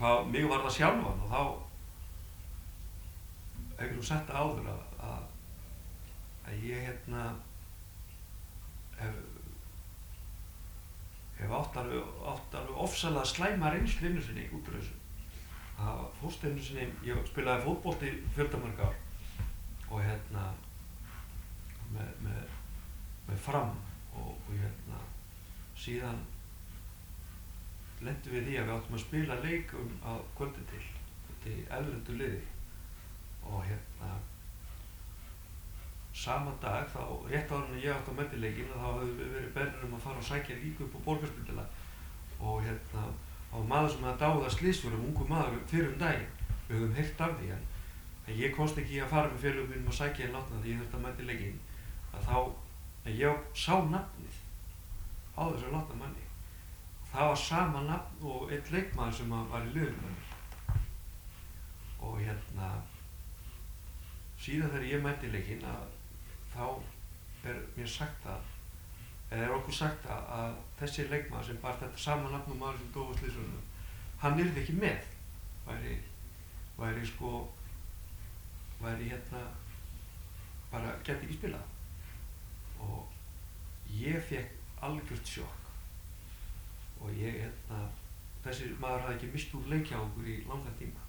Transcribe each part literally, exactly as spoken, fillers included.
hvað mig var það sjálfan, og þá hef ég nú sagt það áður að, að, að ég hérna hef, hef átt alveg, átt alveg ofsalega slæma reynslu einu sinni út úr þessu. Það fórst einu sinni, ég spilaði fótbolta í fjöldamörg ár og hérna með, með, með Fram og, og hérna síðan lendum við því að við áttum að spila leik um að kvöldi til, til erlendu liði og hérna sama dag þá rétt áður en ég átti að mæta í leikinn þá hafði við verið beðnir um að fara og sækja líka upp á Borgarspítala og hérna á maður sem hafði dáið að slysförum, ungu maður fyrir um daginn, við höfum heyrt af því en, en ég komst ekki í að fara með félögum mínum og sækja í látna því ég þurfti að mæta í leikinn að þá, en ég sá nafnið á þessu látna manni. Það var sama nafn og einn leikmaður sem var í liðinu með mér og hérna síðan þegar ég mætti í leikinn að þá er mér sagt að eða er okkur sagt að, að þessi leikmaður sem bar þetta sama nafn og maður sem dó á slysförum, hann yrði ekki með, væri, væri sko, væri hérna, bara gæti ekki spilað og ég fékk algjört sjokk og ég hérna, þessi maður hafði ekki mist úr leik hjá okkur í langan tíma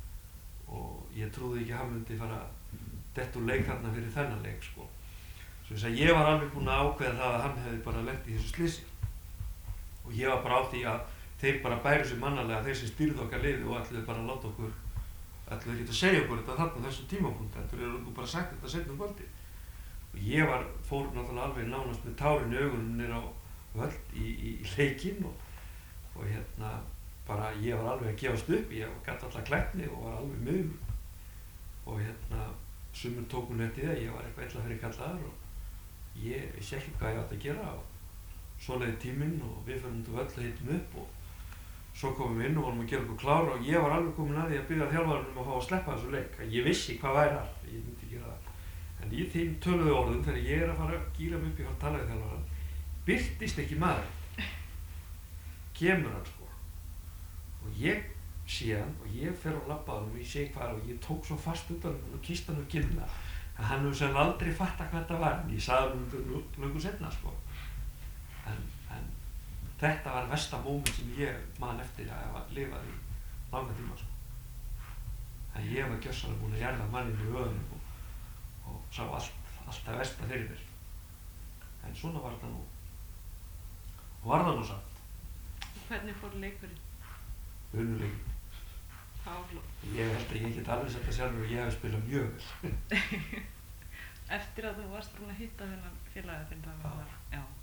og ég trúði ekki að hann myndi fara dett úr leik þarna fyrir þennan leik sko. Svo þess að ég var alveg búinn að ákveða það að hann hefði bara lent í þessu slysi og ég var bara á því að þeir bara bæru sig mannalega, þeir sem stýrðu okkar liði og ætluðu bara að láta okkur, ætluðu ekki að segja okkur þetta þarna þessum tímapunkt, þetta er nú bara sagt þetta seinna um kvöldi og ég var, fór náttúrulega alveg nánast með tárin í augunum niður á völd í, í, í leikinn og, og hérna bara ég var alveg að gefast upp, ég gat alltaf klækni og var alveg miður og hérna sumir tóku netið að ég var eitthvað illa fyrir kallaður og ég vissi ekki hvað ég átti að gera og svo leiði tíminn og við fyrir út á völl og hittum upp og svo komum við inn og vorum að gera okkur klára og ég var alveg komin að því að biðja þjálfaranum um að fá að sleppa þessu leik. Ég vissi hvað væri þar, ég myndi gera það. En í þeim töluðu orðum þegar ég er að fara að gíra mig upp í að tala við þjálfarann, birtist ekki maður, kemur hann sko og ég sé hann og ég fer á labbaðanum og ég sé hvað og ég tók svo fast utan hann og kyssti hann um kinnina að hann hefur sem aldrei fattað hvað þetta var en ég sagði hann um löngu seinna sko en, en þetta var versta móment sem ég man eftir að hafa lifað í langa tíma sko en ég var gjörsamlega búinn að jarða manninn í öðunum og, og sá allt, alltaf versta fyrir mér en svona var þetta nú og var það nú samt. Hvernig fór leikurinn? Unnuleikin. Ég held að ég get alveg sett að sjálfur og ég hef spilað mjög vel. Eftir að þú varst búinn að hitta þennan félagið þinn þá var það, já.